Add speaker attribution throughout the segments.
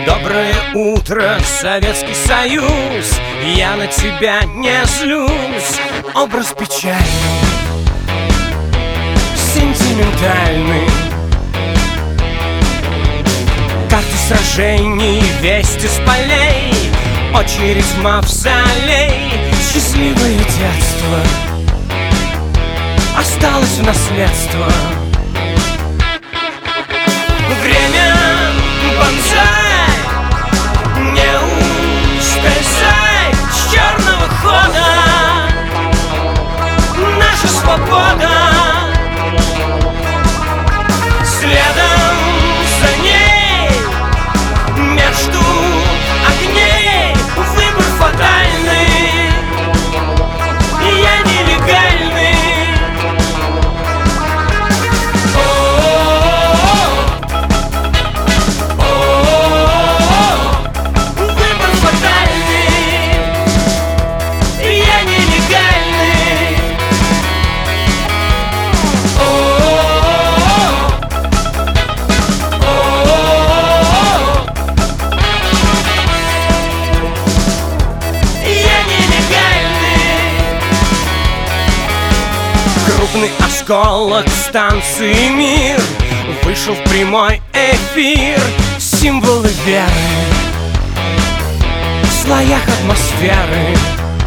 Speaker 1: Доброе утро, Советский Союз, я на тебя не злюсь. Образ печальный, сентиментальный, карты сражений, вести с полей, очередь в мавзолей. Счастливое детство осталось в наследство. Время бонсай, не ускользай с черного хода. Наша свобода, следом за ней, между огней выбор фатальный. Я нелегальный. Выбор фатальный. Я нелегальный. Я нелегальный. Крупный осколок станции «Мир» вышел в прямой эфир. Символы веры в слоях атмосферы,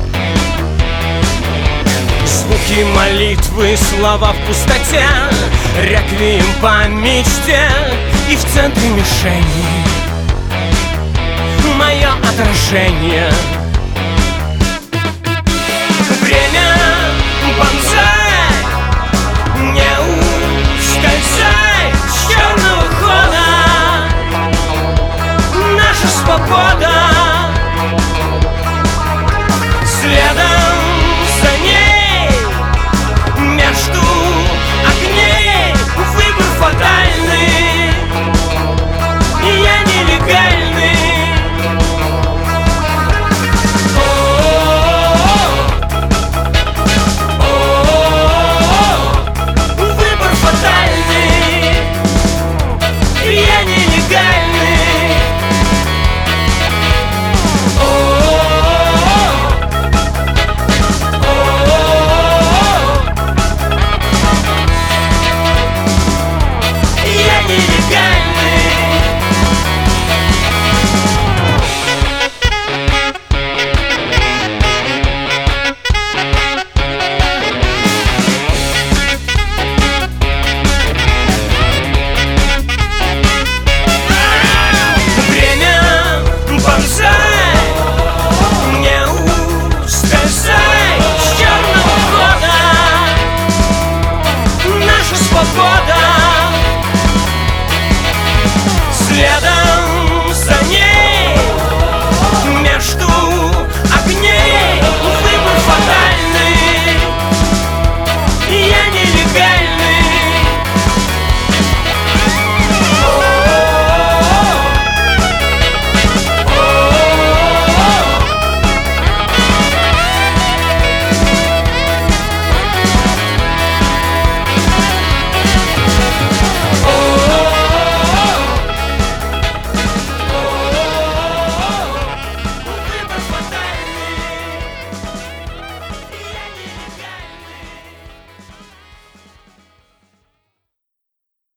Speaker 1: звуки молитвы, слова в пустоте, реквием по мечте. И в центре мишени мое отражение.